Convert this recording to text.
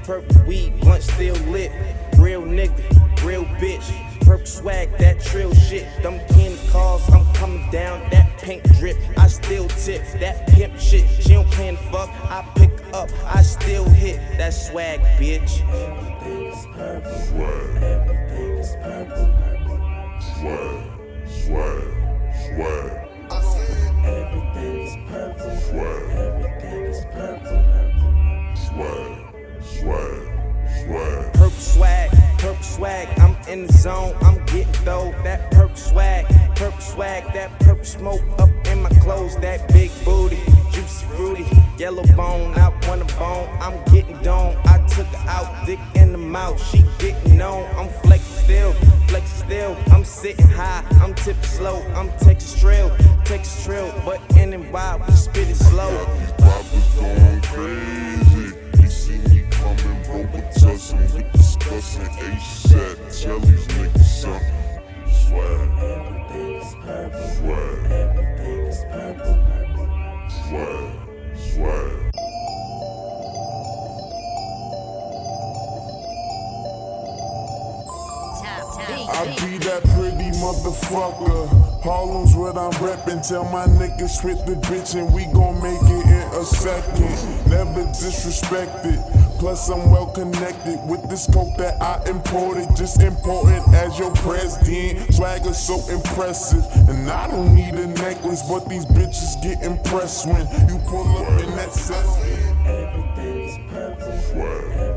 Purple weed, blunt still lit. Real nigga, real bitch. Purple swag, that trill shit. Them candy cars, I'm coming down. That pink drip, I still tip. That pimp shit, she don't plan to fuck. I pick up, I still hit. That swag, bitch. Everything is purple. Swag. Everything is purple. Swag. Swag. Swag. Everything is purple. Swag. Everything is purple. Swag. Swag. Swag. Purple swag, I'm in the zone, I'm getting dough. That purple swag, that purple smoke up in my clothes. That big booty, juicy fruity, yellow bone, I want a bone. I'm getting dome, I took her out, dick in the mouth, she getting on. I'm flexing still, I'm sitting high, I'm tipping slow, I'm Texas trail, but in and wild, we spit it slow. These rappers going crazy. They see me coming, Robitussin, we discussing ASAP. Tell these niggas something. Swag. Everything is purple. Swag. Everything is purple. Swag. Swag. I be that pretty motherfucker. Harlem's what I'm reppin'. Tell my niggas hit the bitch and we gon' make it in a second. Never disrespected. Plus I'm well connected with this coke that I imported. Just important as your president. Swagger so impressive. And I don't need a necklace, but these bitches get impressed when you pull up in that set. Everything is purple. Swag.